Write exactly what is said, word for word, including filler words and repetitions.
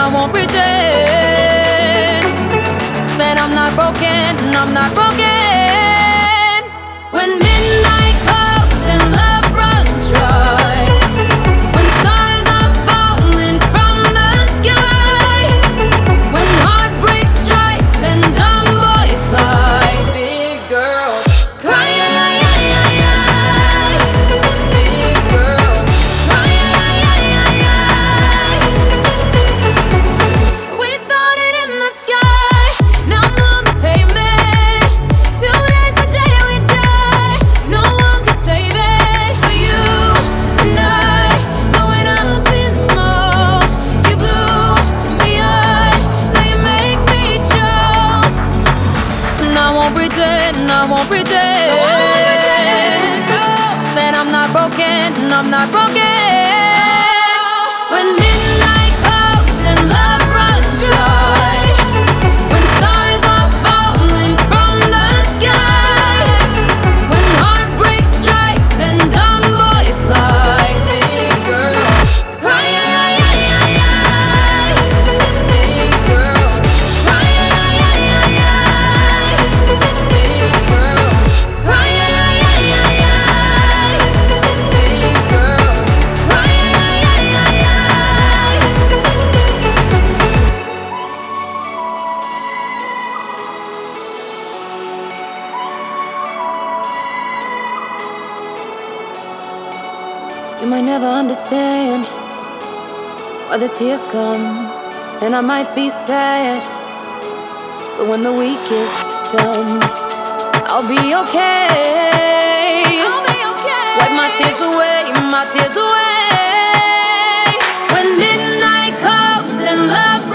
I won't pretend that I'm not broken, I'm not broken. When midnight comes and love runs dry, when stars are falling from the sky, when heartbreak strikes and dumb boys lie, big girls cry. Big girls cry. We started in the sky, now I'm on the pavement. Two days a day we die, no one can save it. For you tonight, going up in smoke, you blew me up, now you make me choke. And I won't pretend, I won't pretend that I'm not broken, I'm not broken. When midnight comes and love runs dry, when stars are falling from the sky, when heartbreak strikes and dumb boys lie, big girls cry. Big girls cry. Big girls cry. Big girls cry. You might never understand why the tears come, and I might be sad, but when the week is done, I'll be okay. I'll be okay. Wipe my tears away, my tears away. When midnight comes and love